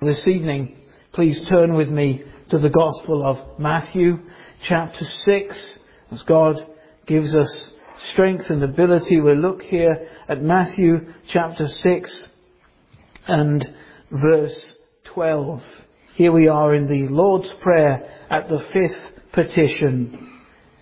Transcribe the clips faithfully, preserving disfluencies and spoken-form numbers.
This evening, please turn with me to the Gospel of Matthew, chapter six. As God gives us strength and ability, we'll look here at Matthew chapter six and verse twelve. Here we are in the Lord's Prayer at the fifth petition.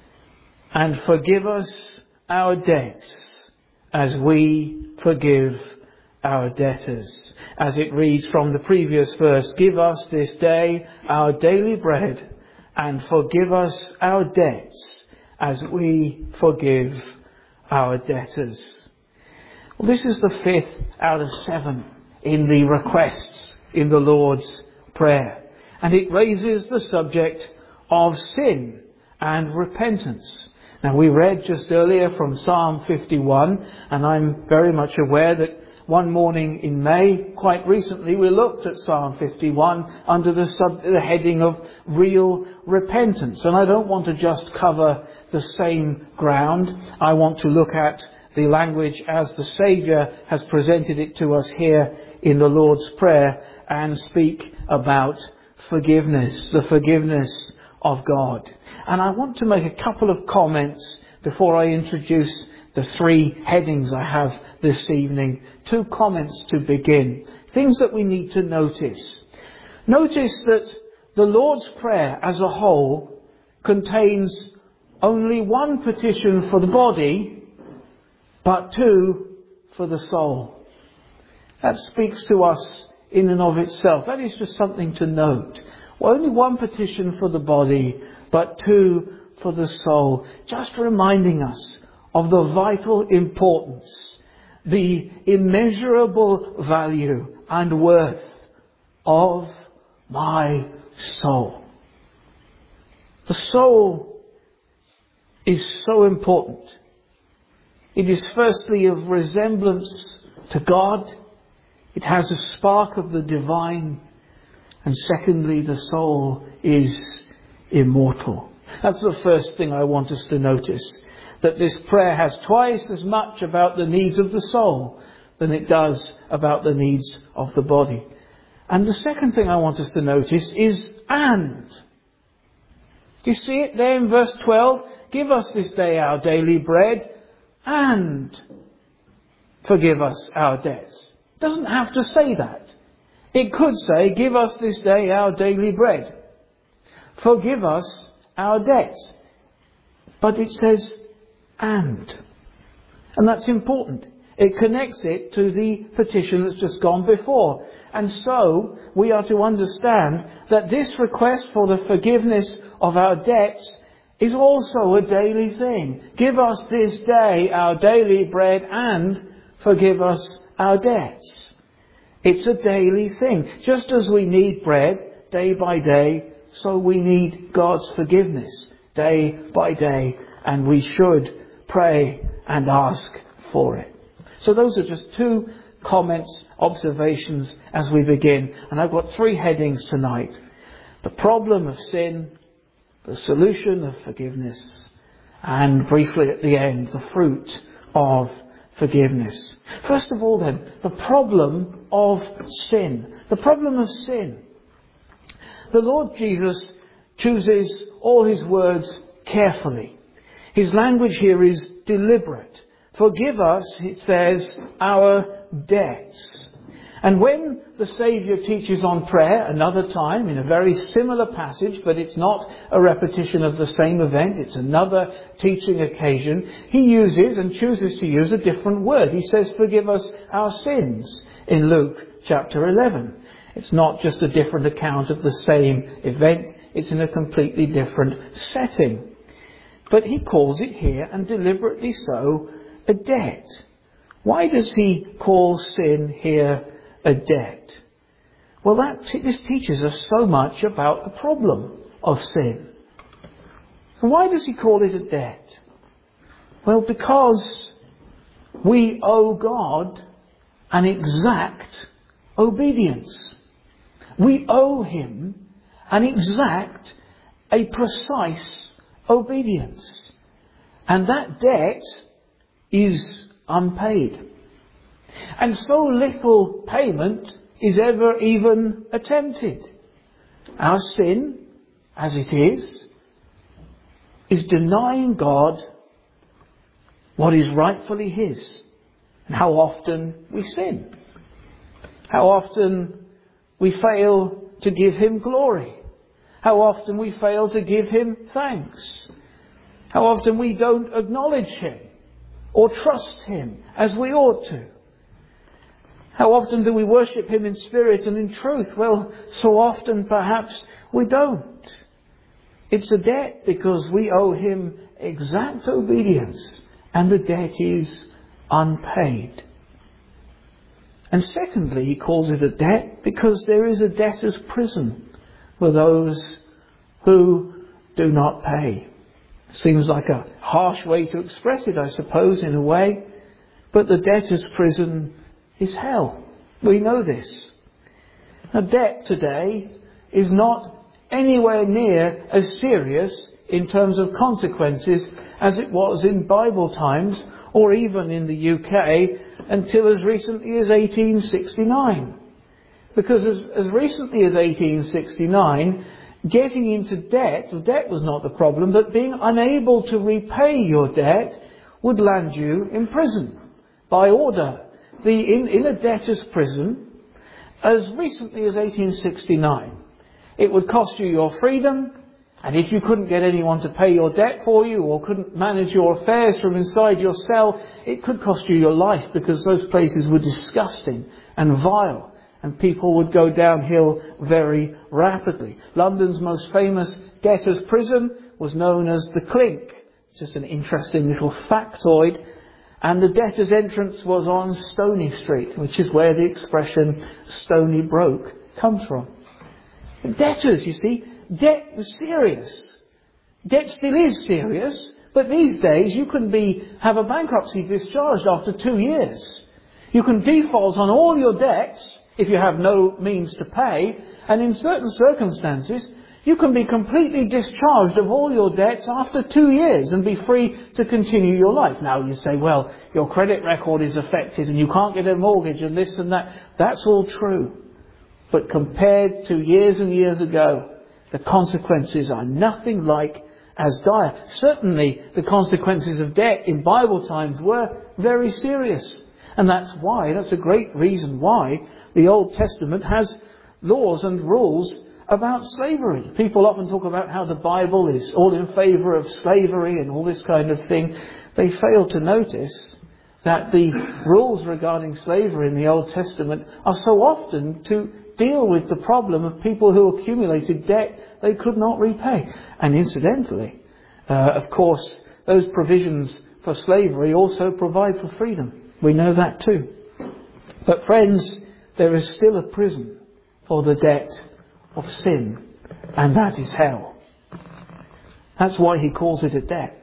And forgive us our debts as we forgive our debtors. As it reads from the previous verse, give us this day our daily bread and forgive us our debts as we forgive our debtors. Well, this is the fifth out of seven in the requests in the Lord's Prayer. And it raises the subject of sin and repentance. Now, we read just earlier from Psalm fifty-one, and I'm very much aware that one morning in May, quite recently, we looked at Psalm fifty-one under the, sub, the heading of real repentance. And I don't want to just cover the same ground. I want to look at the language as the Saviour has presented it to us here in the Lord's Prayer and speak about forgiveness, the forgiveness of God. And I want to make a couple of comments before I introduce the three headings I have this evening. Two comments to begin. Things that we need to notice. Notice that the Lord's Prayer as a whole contains only one petition for the body, but two for the soul. That speaks to us in and of itself. That is just something to note. Well, only one petition for the body, but two for the soul. Just reminding us of the vital importance, the immeasurable value and worth of my soul. The soul is so important. It is firstly of resemblance to God. It has a spark of the divine. And secondly, the soul is immortal. That's the first thing I want us to notice. That this prayer has twice as much about the needs of the soul than it does about the needs of the body. And the second thing I want us to notice is and. Do you see it there in verse twelve? Give us this day our daily bread and forgive us our debts. It doesn't have to say that. It could say, give us this day our daily bread. Forgive us our debts. But it says, and. And that's important. It connects it to the petition that's just gone before. And so we are to understand that this request for the forgiveness of our debts is also a daily thing. Give us this day our daily bread and forgive us our debts. It's a daily thing. Just as we need bread day by day, so we need God's forgiveness day by day. And we should pray and ask for it. So those are just two comments, observations as we begin. And I've got three headings tonight. The problem of sin, the solution of forgiveness, and briefly at the end, the fruit of forgiveness. First of all then, the problem of sin. The problem of sin. The Lord Jesus chooses all his words carefully. His language here is deliberate. Forgive us, it says, our debts. And when the Saviour teaches on prayer another time in a very similar passage, but it's not a repetition of the same event, it's another teaching occasion, he uses and chooses to use a different word. He says, forgive us our sins in Luke chapter eleven. It's not just a different account of the same event, it's in a completely different setting. But he calls it here, and deliberately so, a debt. Why does he call sin here a debt? Well, that t- this teaches us so much about the problem of sin. And why does he call it a debt? Well, because we owe God an exact obedience. We owe him an exact, a precise obedience. And that debt is unpaid. And so little payment is ever even attempted. Our sin, as it is, is denying God what is rightfully His. And how often we sin. How often we fail to give Him glory. How often we fail to give Him thanks. How often we don't acknowledge Him or trust Him as we ought to. How often do we worship Him in spirit and in truth? Well, so often perhaps we don't. It's a debt because we owe Him exact obedience, and the debt is unpaid. And secondly, he calls it a debt because there is a debtor's prison for those who do not pay. Seems like a harsh way to express it, I suppose, in a way. But the debtor's prison is hell. We know this. Now, debt today is not anywhere near as serious in terms of consequences as it was in Bible times, or even in the U K until as recently as eighteen sixty-nine. Because as, as recently as eighteen sixty-nine, getting into debt, well, debt was not the problem, but being unable to repay your debt would land you in prison by order. The, in, in a debtor's prison, as recently as eighteen sixty-nine, it would cost you your freedom, and if you couldn't get anyone to pay your debt for you or couldn't manage your affairs from inside your cell, it could cost you your life, because those places were disgusting and vile, and people would go downhill very rapidly. London's most famous debtor's prison was known as the Clink. Just an interesting little factoid. And the debtor's entrance was on Stony Street, which is where the expression Stony Broke comes from. Debtors, you see, debt was serious. Debt still is serious, but these days you can be have a bankruptcy discharged after two years. You can default on all your debts if you have no means to pay, and in certain circumstances you can be completely discharged of all your debts after two years and be free to continue your life. Now you say, well, your credit record is affected and you can't get a mortgage and this and that. That's all true. But compared to years and years ago, the consequences are nothing like as dire. Certainly the consequences of debt in Bible times were very serious. And that's why, that's a great reason why the Old Testament has laws and rules about slavery. People often talk about how the Bible is all in favour of slavery and all this kind of thing. They fail to notice that the rules regarding slavery in the Old Testament are so often to deal with the problem of people who accumulated debt they could not repay. And incidentally, uh, of course, those provisions for slavery also provide for freedom. We know that too. But friends, there is still a prison for the debt of sin, and that is hell. That's why he calls it a debt.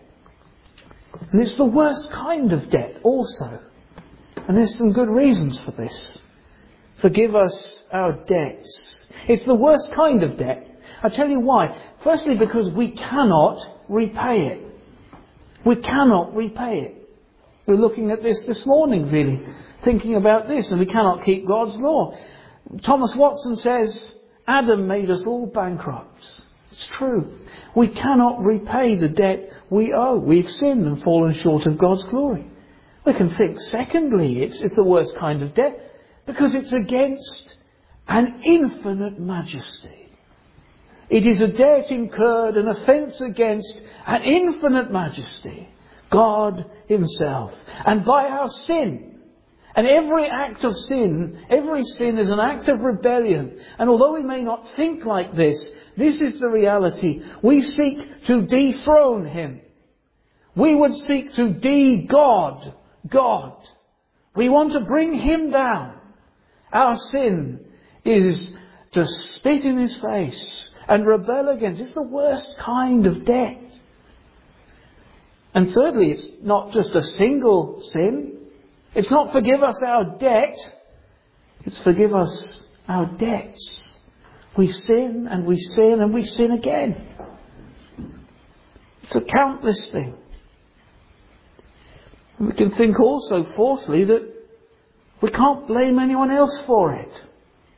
And it's the worst kind of debt also. And there's some good reasons for this. Forgive us our debts. It's the worst kind of debt. I'll tell you why. Firstly, because we cannot repay it. We cannot repay it. We're looking at this this morning, really, thinking about this, and we cannot keep God's law. Thomas Watson says, Adam made us all bankrupts. It's true. We cannot repay the debt we owe. We've sinned and fallen short of God's glory. We can think, secondly, it's, it's the worst kind of debt because it's against an infinite majesty. It is a debt incurred, an offence against an infinite majesty, God Himself. And by our sin, and every act of sin, every sin is an act of rebellion. And although we may not think like this, this is the reality. We seek to dethrone Him. We would seek to de-God God. We want to bring Him down. Our sin is to spit in His face and rebel against. It's the worst kind of debt. And thirdly, it's not just a single sin. It's not forgive us our debt. It's forgive us our debts. We sin and we sin and we sin again. It's a countless thing. And we can think also, fourthly, that we can't blame anyone else for it.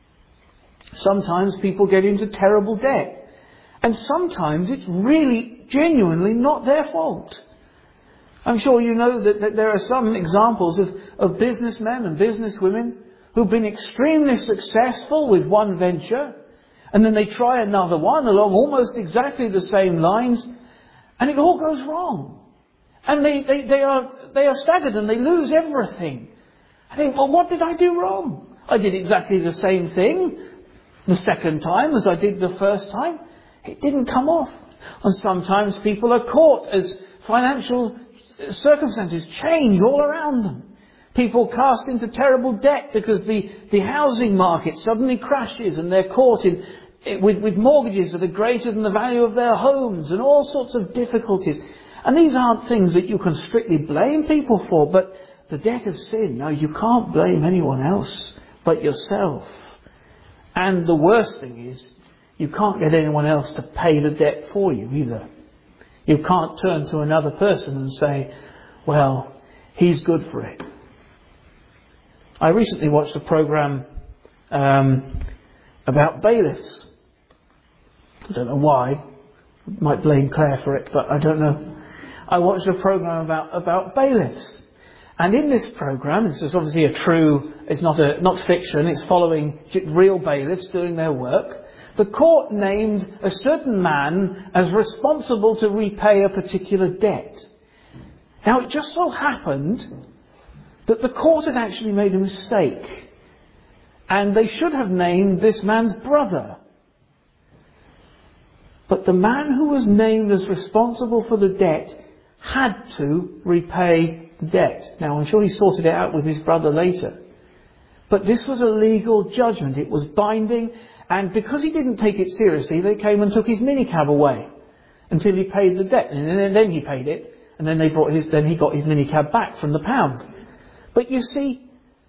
Sometimes people get into terrible debt. And sometimes it's really, genuinely not their fault. I'm sure you know that, that there are some examples of, of businessmen and businesswomen who've been extremely successful with one venture, and then they try another one along almost exactly the same lines, and it all goes wrong. And they, they, they are they are staggered and they lose everything. I think, well, what did I do wrong? I did exactly the same thing the second time as I did the first time. It didn't come off. And sometimes people are caught as financial circumstances change all around them. People cast into terrible debt because the, the housing market suddenly crashes and they're caught in with, with mortgages that are greater than the value of their homes and all sorts of difficulties. And these aren't things that you can strictly blame people for, but the debt of sin, no, you can't blame anyone else but yourself. And the worst thing is, you can't get anyone else to pay the debt for you either. You can't turn to another person and say, well, he's good for it. I recently watched a programme um, about bailiffs. I don't know why. I might blame Claire for it, but I don't know. I watched a programme about, about bailiffs. And in this programme, this is obviously a true, it's not a not fiction, it's following real bailiffs doing their work. The court named a certain man as responsible to repay a particular debt. Now, it just so happened that the court had actually made a mistake. And they should have named this man's brother. But the man who was named as responsible for the debt had to repay the debt. Now, I'm sure he sorted it out with his brother later. But this was a legal judgment. It was binding. And because he didn't take it seriously, they came and took his minicab away until he paid the debt. And then he paid it. And then they brought his, then he got his minicab back from the pound. But you see,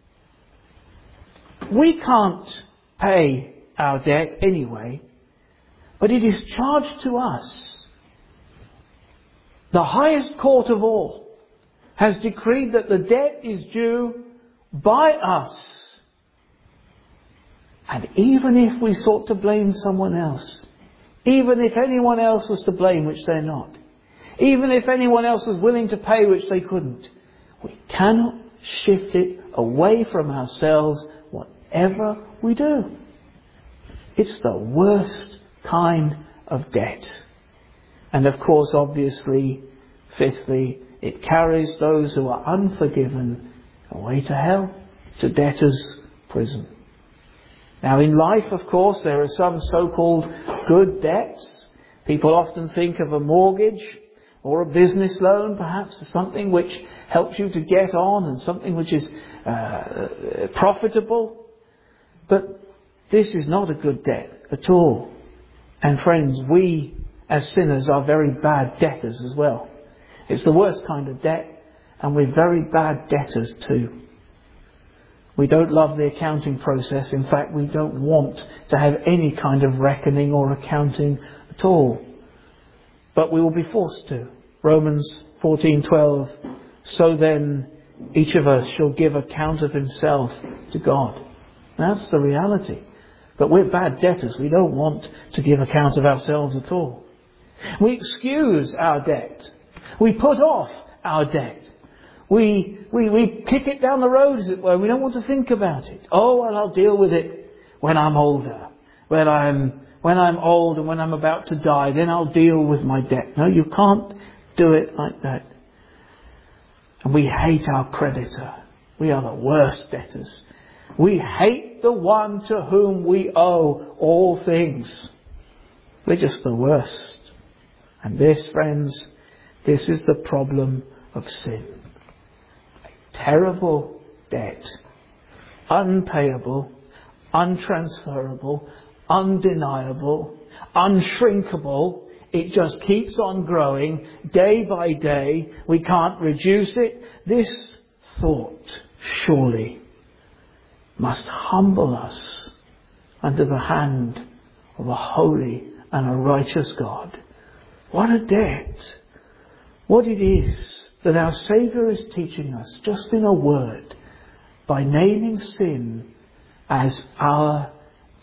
we can't pay our debt anyway, but it is charged to us. The highest court of all has decreed that the debt is due by us. And even if we sought to blame someone else, even if anyone else was to blame, which they're not, even if anyone else was willing to pay, which they couldn't, we cannot shift it away from ourselves, whatever we do. It's the worst kind of debt. And of course, obviously, fifthly, it carries those who are unforgiven away to hell, to debtor's prison. Now, in life, of course, there are some so-called good debts. People often think of a mortgage or a business loan, perhaps, as something which helps you to get on and something which is uh, profitable. But this is not a good debt at all. And friends, we as sinners are very bad debtors as well. It's the worst kind of debt, and we're very bad debtors too. We don't love the accounting process. In fact, we don't want to have any kind of reckoning or accounting at all. But we will be forced to. Romans fourteen twelve. So then, each of us shall give account of himself to God. That's the reality. But we're bad debtors. We don't want to give account of ourselves at all. We excuse our debt. We put off our debt. We, we, we kick it down the road, as it were. We don't want to think about it. Oh, well, I'll deal with it when I'm older. When I'm, when I'm old and when I'm about to die, then I'll deal with my debt. No, you can't do it like that. And we hate our creditor. We are the worst debtors. We hate the one to whom we owe all things. We're just the worst. And this, friends, this is the problem of sin. Terrible debt, unpayable, untransferable, undeniable, unshrinkable. It just keeps on growing day by day. We can't reduce it. This thought, surely, must humble us under the hand of a holy and a righteous God. What a debt. What it is that our Saviour is teaching us, just in a word, by naming sin as our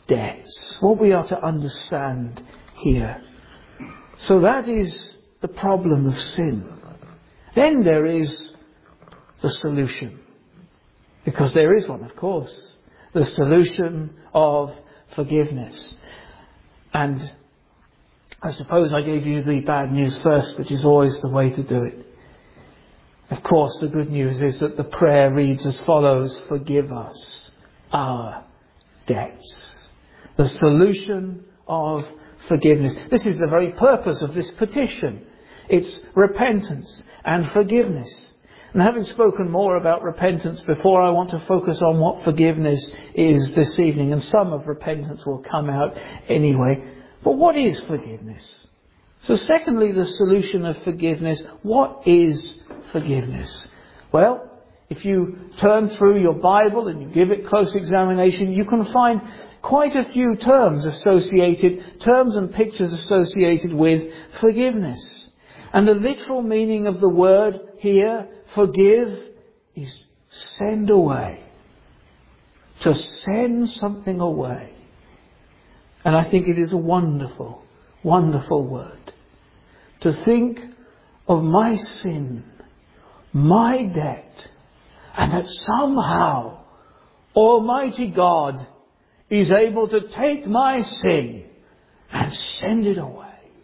debts. What we are to understand here. So that is the problem of sin. Then there is the solution. Because there is one, of course. The solution of forgiveness. And I suppose I gave you the bad news first, which is always the way to do it. Of course, the good news is that the prayer reads as follows: forgive us our debts. The solution of forgiveness. This is the very purpose of this petition. It's repentance and forgiveness. And having spoken more about repentance before, I want to focus on what forgiveness is this evening. And some of repentance will come out anyway. But what is forgiveness? So secondly, the solution of forgiveness. What is forgiveness? Well, if you turn through your Bible and you give it close examination, you can find quite a few terms associated, terms and pictures associated with forgiveness. And the literal meaning of the word here, forgive, is send away. To send something away. And I think it is a wonderful, wonderful word. To think of my sin, my debt, and that somehow Almighty God is able to take my sin and send it away.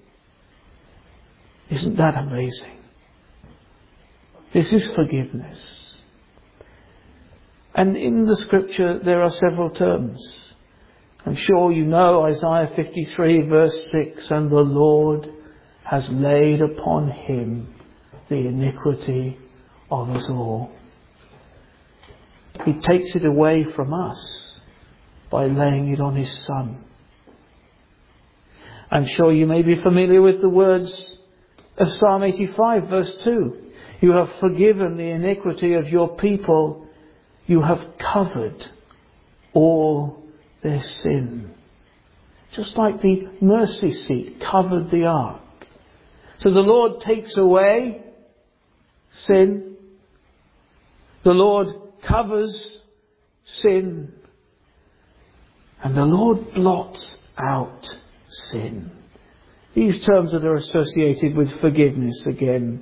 Isn't that amazing? This is forgiveness. And in the scripture there are several terms. I'm sure you know Isaiah fifty-three verse six, and the Lord has laid upon him the iniquity of us all. He takes it away from us by laying it on his Son. I'm sure you may be familiar with the words of Psalm eighty-five verse two. You have forgiven the iniquity of your people. You have covered all their sin. Just like the mercy seat covered the ark. So the Lord takes away sin. The Lord covers sin. And the Lord blots out sin. These terms that are associated with forgiveness again.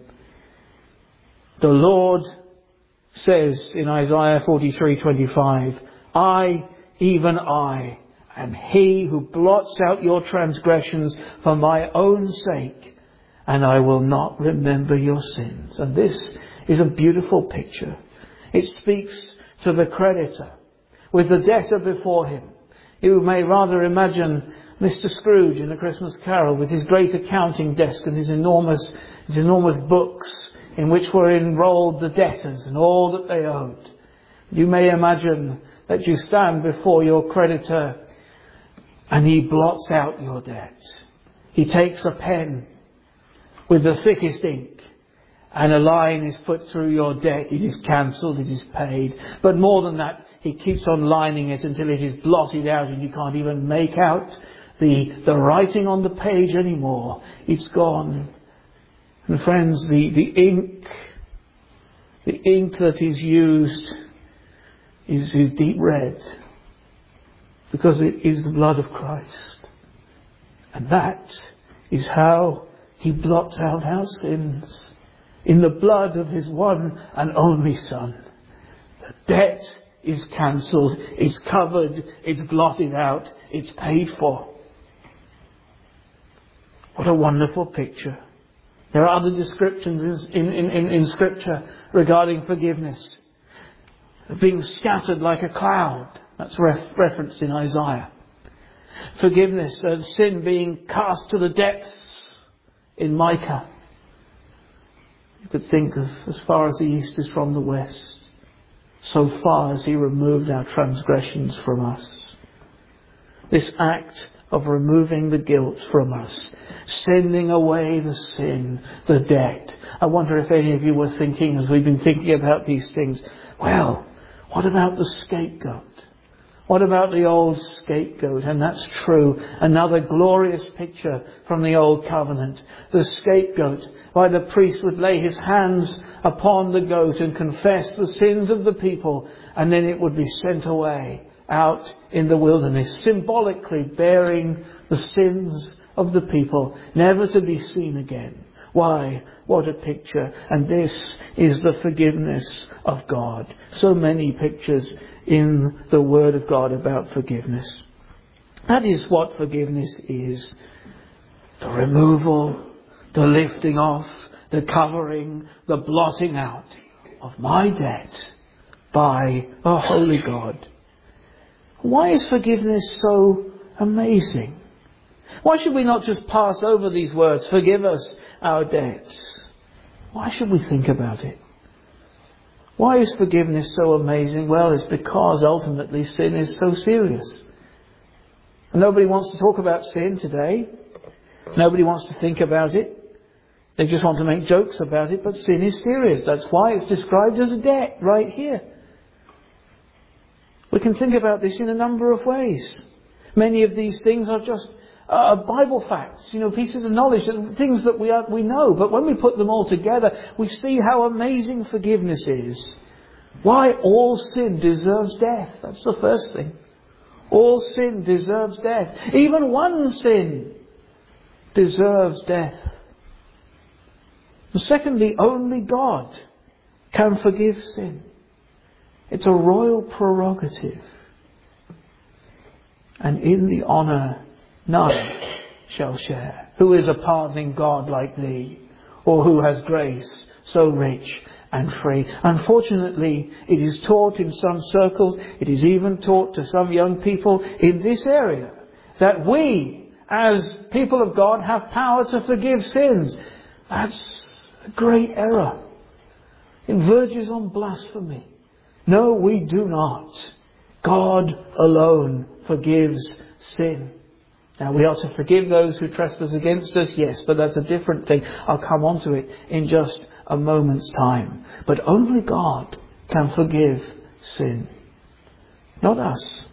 The Lord says in Isaiah forty-three twenty-five, I, even I, am he who blots out your transgressions for my own sake, and I will not remember your sins. And this is a beautiful picture. It speaks to the creditor with the debtor before him. You may rather imagine Mister Scrooge in A Christmas Carol with his great accounting desk and his enormous, his enormous books in which were enrolled the debtors and all that they owed. You may imagine that you stand before your creditor and he blots out your debt. He takes a pen with the thickest ink and a line is put through your debt. It is cancelled, it is paid. But more than that, he keeps on lining it until it is blotted out and you can't even make out the, the writing on the page anymore. It's gone. And friends, the, the ink, the ink that is used is, is deep red because it is the blood of Christ. And that is how he blots out our sins in the blood of his one and only Son. The debt is cancelled, it's covered, it's blotted out, it's paid for. What a wonderful picture. There are other descriptions in, in, in, in Scripture regarding forgiveness. Being scattered like a cloud. That's ref- referenced in Isaiah. Forgiveness and sin being cast to the depths in Micah. You could think of as far as the east is from the west. So far as he removed our transgressions from us. This act of removing the guilt from us, sending away the sin, the debt. I wonder if any of you were thinking, as we've been thinking about these things, well, what about the scapegoat? What about the old scapegoat? And that's true. Another glorious picture from the old covenant. The scapegoat, why the priest would lay his hands upon the goat and confess the sins of the people, and then it would be sent away out in the wilderness, symbolically bearing the sins of the people, never to be seen again. Why? What a picture. And this is the forgiveness of God. So many pictures in the Word of God about forgiveness. That is what forgiveness is. The removal, the lifting off, the covering, the blotting out of my debt by a holy God. Why is forgiveness so amazing? Why should we not just pass over these words, forgive us our debts? Why should we think about it? Why is forgiveness so amazing? Well, it's because ultimately sin is so serious. And nobody wants to talk about sin today. Nobody wants to think about it. They just want to make jokes about it, but sin is serious. That's why it's described as a debt right here. We can think about this in a number of ways. Many of these things are just uh, Bible facts, you know, pieces of knowledge, things that we are, we know. But when we put them all together, we see how amazing forgiveness is. Why all sin deserves death. That's the first thing. All sin deserves death. Even one sin deserves death. And secondly, only God can forgive sin. It's a royal prerogative. And in the honour none shall share. Who is a pardoning God like thee? Or who has grace so rich and free? Unfortunately, it is taught in some circles, it is even taught to some young people in this area, that we, as people of God, have power to forgive sins. That's a great error. It verges on blasphemy. No, we do not. God alone forgives sin. Now, we are to forgive those who trespass against us, yes, but that's a different thing. I'll come on to it in just a moment's time. But only God can forgive sin, not us.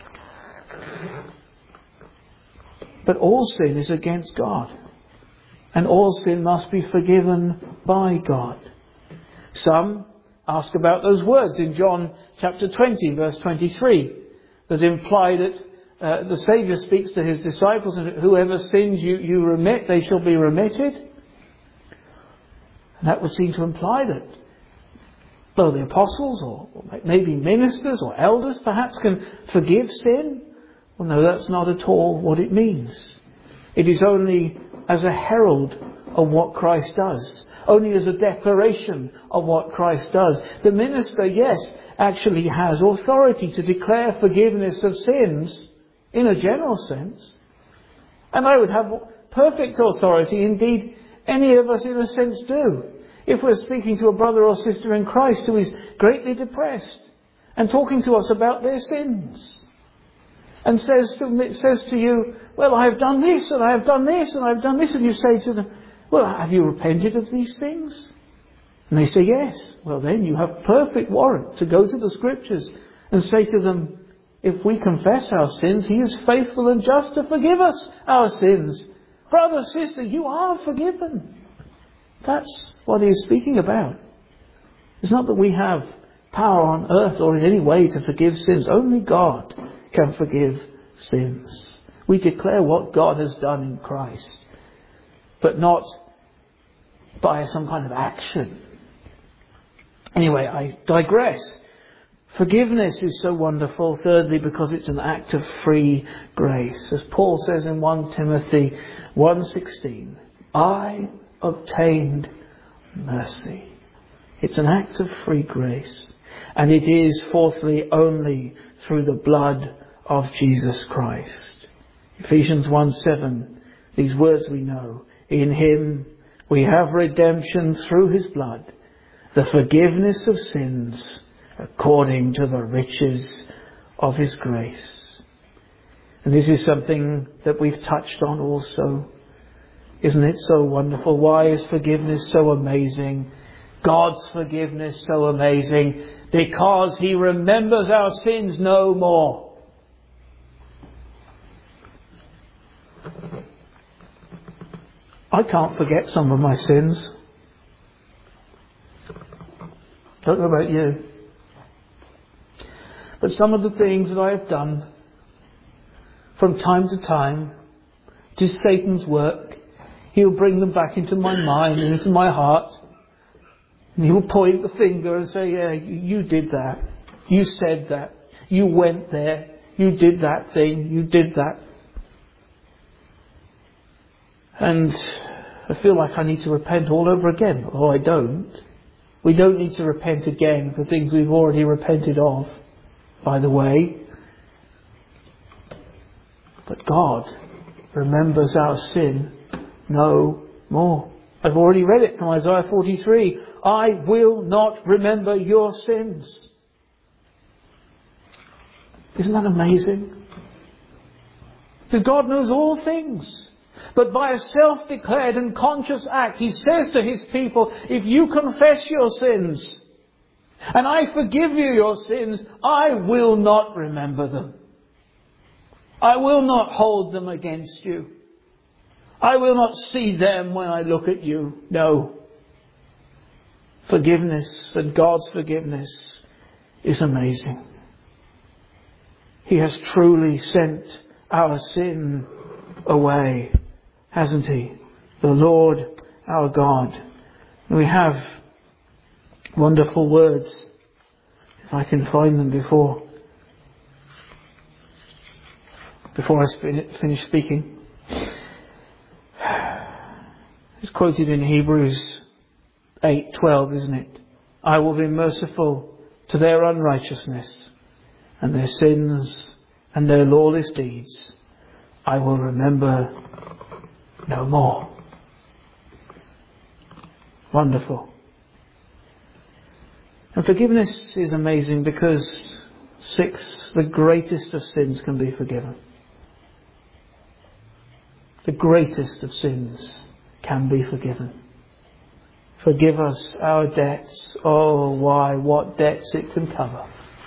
But all sin is against God, and all sin must be forgiven by God. Some ask about those words in John chapter twenty, verse twenty-three, that imply that uh, the Saviour speaks to his disciples, and whoever sins you, you remit, they shall be remitted. And that would seem to imply that, well, the apostles, or, or maybe ministers or elders perhaps, can forgive sin. Well, no, that's not at all what it means. It is only as a herald of what Christ does. Only as a declaration of what Christ does. The minister, yes, actually has authority to declare forgiveness of sins in a general sense. And I would have perfect authority, indeed any of us in a sense do, if we're speaking to a brother or sister in Christ who is greatly depressed and talking to us about their sins. And says to, says to you, well, I have done this and I have done this and I have done this. And you say to them, well, have you repented of these things? And they say yes. Well, then you have perfect warrant to go to the Scriptures and say to them, if we confess our sins, He is faithful and just to forgive us our sins. Brother, sister, you are forgiven. That's what He is speaking about. It's not that we have power on earth or in any way to forgive sins. Only God can forgive sins. We declare what God has done in Christ, but not by some kind of action. Anyway, I digress. Forgiveness is so wonderful, thirdly, because it's an act of free grace. As Paul says in First Timothy one sixteen, I obtained mercy. It's an act of free grace. And it is, fourthly, only through the blood of Jesus Christ. Ephesians one seven, these words we know. In Him we have redemption through His blood, the forgiveness of sins, according to the riches of His grace. And this is something that we've touched on also. Isn't it so wonderful? Why is forgiveness so amazing? God's forgiveness so amazing? Because He remembers our sins no more. I can't forget some of my sins. Don't know about you. But that some of the things that I have done from time to time, just Satan's work, he'll bring them back into my mind and into my heart. And he'll point the finger and say, yeah, you did that. You said that. You went there. You did that thing. You did that. And I feel like I need to repent all over again. Oh, I don't. We don't need to repent again for things we've already repented of, by the way. But God remembers our sin no more. I've already read it from Isaiah forty-three. I will not remember your sins. Isn't that amazing? Because God knows all things. But by a self-declared and conscious act, He says to His people, if you confess your sins, and I forgive you your sins, I will not remember them. I will not hold them against you. I will not see them when I look at you. No. Forgiveness and God's forgiveness is amazing. He has truly sent our sin away, hasn't He? The Lord our God. And we have wonderful words, if I can find them before before I finish speaking. It's quoted in Hebrews eight twelve, isn't it? I will be merciful to their unrighteousness, and their sins and their lawless deeds I will remember no more. Wonderful. And forgiveness is amazing because, six, the greatest of sins can be forgiven. The greatest of sins can be forgiven. Forgive us our debts. Oh, why, what debts it can cover.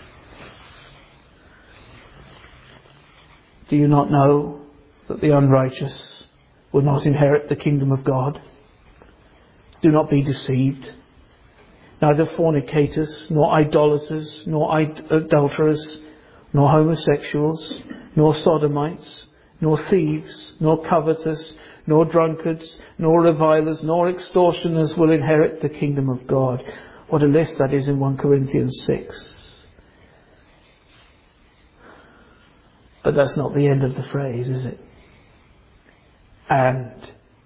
Do you not know that the unrighteous will not inherit the kingdom of God? Do not be deceived. Neither fornicators, nor idolaters, nor adulterers, nor homosexuals, nor sodomites, nor thieves, nor covetous, nor drunkards, nor revilers, nor extortioners will inherit the kingdom of God. What a list that is in First Corinthians six. But that's not the end of the phrase, is it? And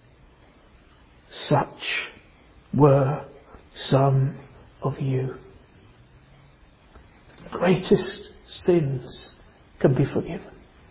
such were some of you. The greatest sins can be forgiven.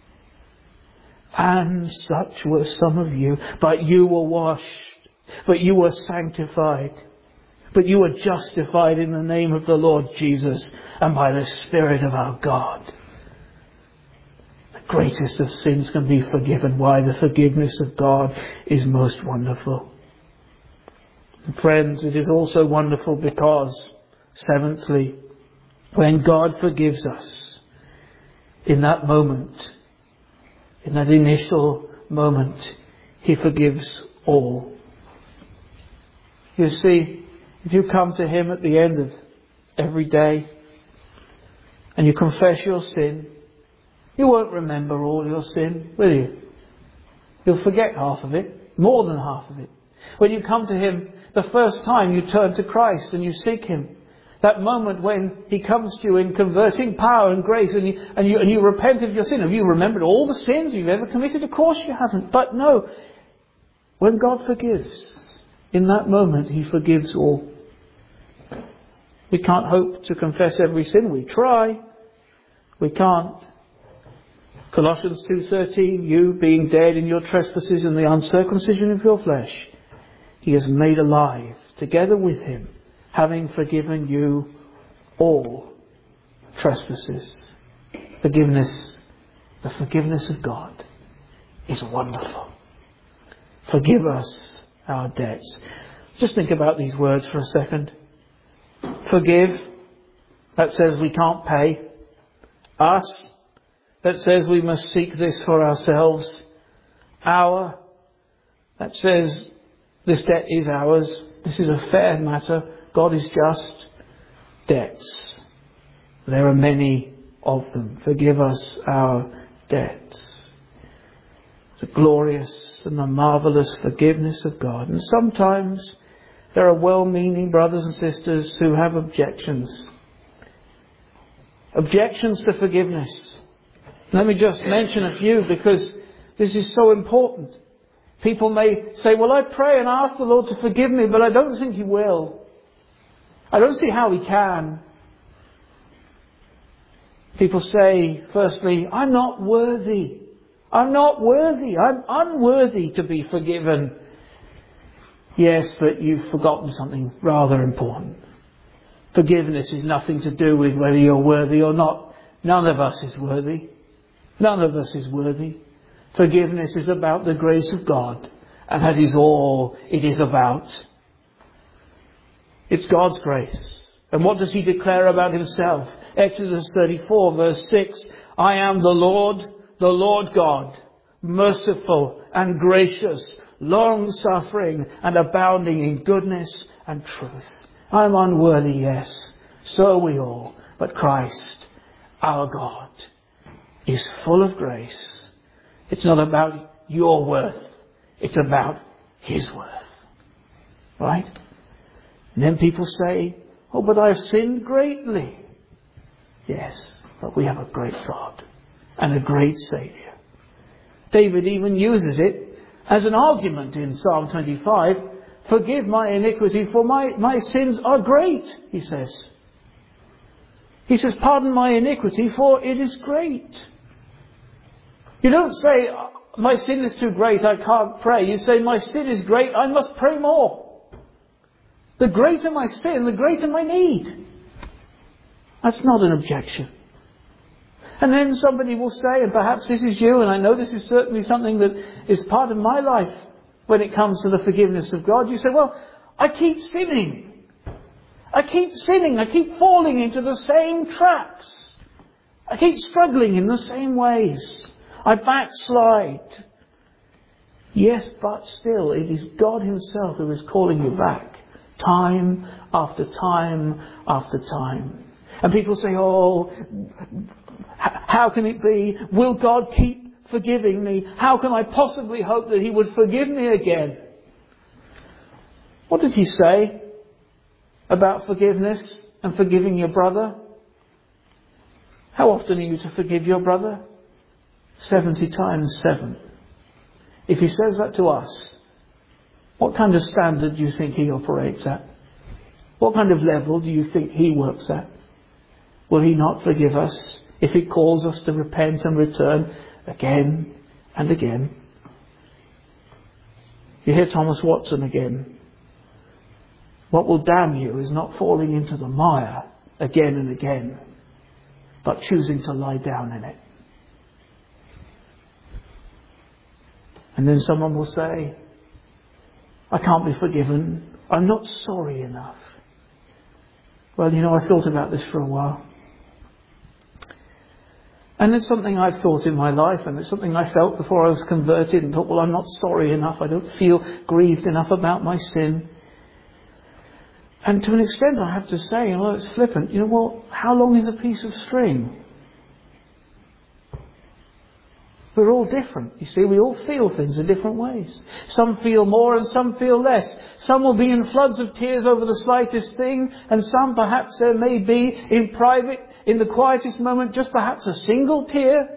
And such were some of you. But you were washed. But you were sanctified. But you were justified in the name of the Lord Jesus and by the Spirit of our God. The greatest of sins can be forgiven. Why? The forgiveness of God is most wonderful. And friends, it is also wonderful because, seventhly, when God forgives us in that moment, in that initial moment, He forgives all. You see, if you come to Him at the end of every day and you confess your sin, you won't remember all your sin, will you? You'll forget half of it, more than half of it. When you come to Him the first time you turn to Christ and you seek Him, that moment when He comes to you in converting power and grace and you, and you, and you repent of your sin. Have you remembered all the sins you've ever committed? Of course you haven't. But no, when God forgives, in that moment He forgives all. We can't hope to confess every sin. We try. We can't. Colossians two thirteen, you being dead in your trespasses and the uncircumcision of your flesh, He has made alive together with Him, having forgiven you all trespasses. Forgiveness, the forgiveness of God is wonderful. Forgive us our debts. Just think about these words for a second. Forgive, that says we can't pay. Us, that says we must seek this for ourselves. Our, that says this debt is ours. This is a fair matter. God is just. Debts. There are many of them. Forgive us our debts. The glorious and the marvellous forgiveness of God. And sometimes there are well-meaning brothers and sisters who have objections. Objections to forgiveness. Let me just mention a few because this is so important. People may say, well, I pray and ask the Lord to forgive me, but I don't think He will. I don't see how He can. People say, firstly, I'm not worthy. I'm not worthy. I'm unworthy to be forgiven. Yes, but you've forgotten something rather important. Forgiveness is nothing to do with whether you're worthy or not. None of us is worthy. None of us is worthy. Forgiveness is about the grace of God. And that is all it is about. It's God's grace. And what does He declare about Himself? Exodus thirty-four verse six. I am the Lord, the Lord God, merciful and gracious, long-suffering and abounding in goodness and truth. I'm unworthy, yes. So are we all. But Christ, our God, is full of grace. It's not about your worth. It's about His worth. Right? And then people say, oh, but I've sinned greatly. Yes, but we have a great God and a great Saviour. David even uses it as an argument in Psalm twenty-five. Forgive my iniquity, for my, my sins are great, he says. He says, pardon my iniquity, for it is great. You don't say, my sin is too great, I can't pray. You say, my sin is great, I must pray more. The greater my sin, the greater my need. That's not an objection. And then somebody will say, and perhaps this is you, and I know this is certainly something that is part of my life when it comes to the forgiveness of God. You say, well, I keep sinning. I keep sinning. I keep falling into the same traps. I keep struggling in the same ways. I backslide. Yes, but still, it is God Himself who is calling you back. Time after time after time. And people say, oh, how can it be? Will God keep forgiving me? How can I possibly hope that He would forgive me again? What did He say about forgiveness and forgiving your brother? How often are you to forgive your brother? seventy times seven. If He says that to us, what kind of standard do you think He operates at? What kind of level do you think He works at? Will He not forgive us if He calls us to repent and return again and again? You hear Thomas Watson again. What will damn you is not falling into the mire again and again, but choosing to lie down in it. And then someone will say, I can't be forgiven. I'm not sorry enough. Well, you know, I thought about this for a while. And it's something I've thought in my life, and it's something I felt before I was converted and thought, well, I'm not sorry enough. I don't feel grieved enough about my sin. And to an extent, I have to say, although it's flippant, you know, well, how long is a piece of string? We're all different. You see, we all feel things in different ways. Some feel more and some feel less. Some will be in floods of tears over the slightest thing, and some perhaps there may be in private, in the quietest moment, just perhaps a single tear.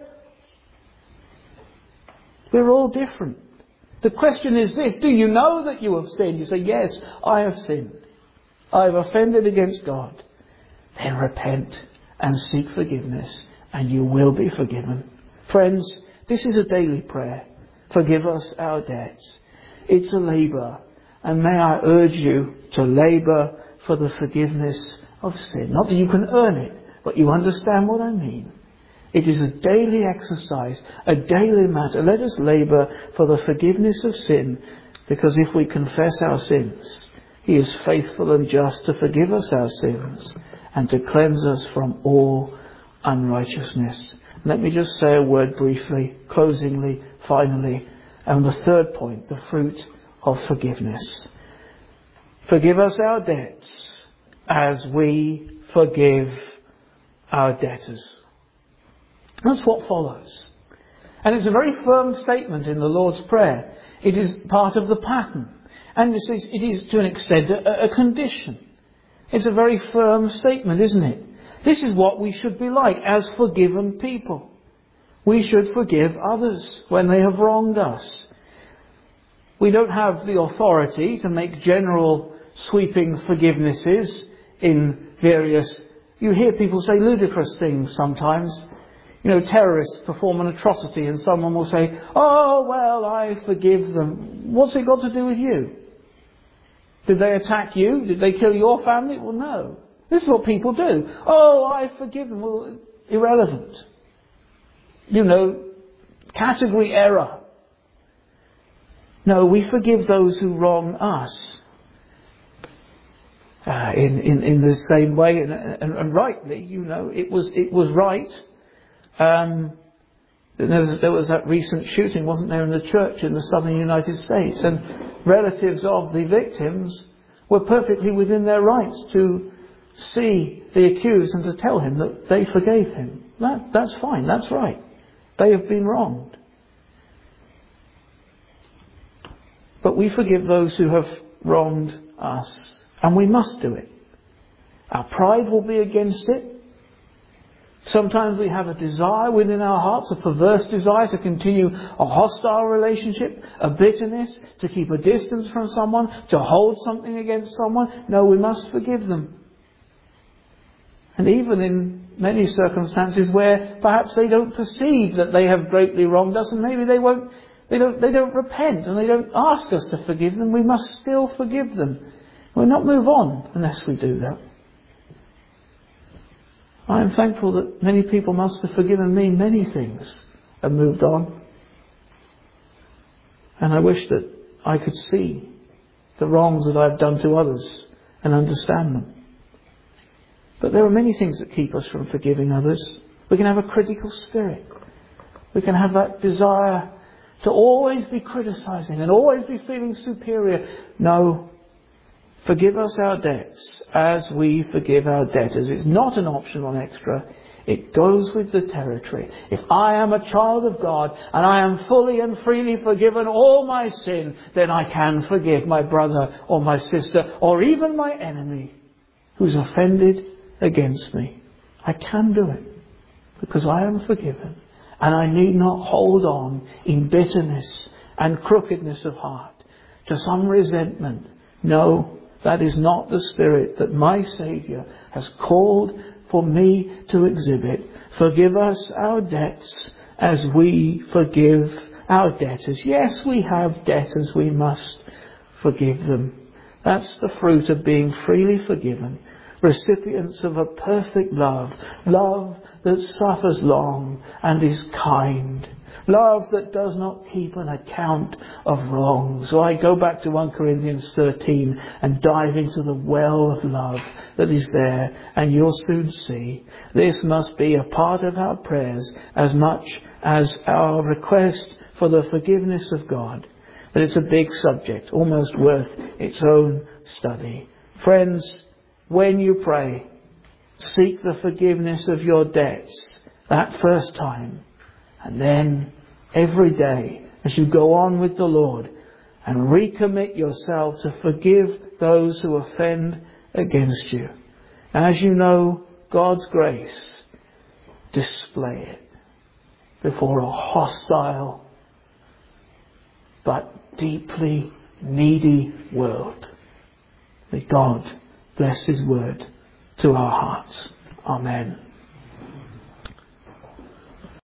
We're all different. The question is this: do you know that you have sinned? You say, yes, I have sinned. I have offended against God. Then repent and seek forgiveness, and you will be forgiven. Friends, this is a daily prayer. Forgive us our debts. It's a labour. And may I urge you to labour for the forgiveness of sin. Not that you can earn it, but you understand what I mean. It is a daily exercise, a daily matter. Let us labour for the forgiveness of sin, because if we confess our sins, He is faithful and just to forgive us our sins and to cleanse us from all unrighteousness. Let me just say a word briefly, closingly, finally, on the third point, the fruit of forgiveness. Forgive us our debts as we forgive our debtors. That's what follows. And it's a very firm statement in the Lord's Prayer. It is part of the pattern. And it is, it is to an extent a, a condition. It's a very firm statement, isn't it? This is what we should be like as forgiven people. We should forgive others when they have wronged us. We don't have the authority to make general sweeping forgivenesses in various... You hear people say ludicrous things sometimes. You know, terrorists perform an atrocity and someone will say, oh, well, I forgive them. What's it got to do with you? Did they attack you? Did they kill your family? Well, no. This is what people do. Oh, I forgive them. Well, irrelevant. You know, category error. No, we forgive those who wrong us. Uh, in, in, in the same way, and, and, and rightly, you know, it was, it was right. Um, there was, there was that recent shooting, wasn't there, in the church in the southern United States, and relatives of the victims were perfectly within their rights to see the accused and to tell him that they forgave him. That, that's fine, that's right. They have been wronged. But we forgive those who have wronged us, and we must do it. Our pride will be against it. Sometimes we have a desire within our hearts, a perverse desire to continue a hostile relationship, a bitterness, to keep a distance from someone, to hold something against someone. No, we must forgive them. And even in many circumstances where perhaps they don't perceive that they have greatly wronged us, and maybe they won't, they don't, they don't repent and they don't ask us to forgive them, we must still forgive them. We'll not move on unless we do that. I am thankful that many people must have forgiven me many things and moved on. And I wish that I could see the wrongs that I've done to others and understand them. But there are many things that keep us from forgiving others. We can have a critical spirit. We can have that desire to always be criticizing and always be feeling superior. No. Forgive us our debts as we forgive our debtors. It's not an optional extra. It goes with the territory. If I am a child of God and I am fully and freely forgiven all my sin, then I can forgive my brother or my sister or even my enemy who's offended against me. I can do it because I am forgiven, and I need not hold on in bitterness and crookedness of heart to some resentment. No. That is not the spirit that my Saviour has called for me to exhibit. Forgive us our debts as we forgive our debtors. Yes, we have debtors. We must forgive them. That's the fruit of being freely forgiven. Recipients of a perfect love. Love that suffers long and is kind. Love that does not keep an account of wrong. So I go back to First Corinthians thirteen and dive into the well of love that is there. And you'll soon see this must be a part of our prayers as much as our request for the forgiveness of God. But it's a big subject, almost worth its own study. Friends, when you pray, seek the forgiveness of your debts that first time. And then every day as you go on with the Lord and recommit yourself to forgive those who offend against you. As you know God's grace, display it before a hostile but deeply needy world. May God bless His word to our hearts. Amen.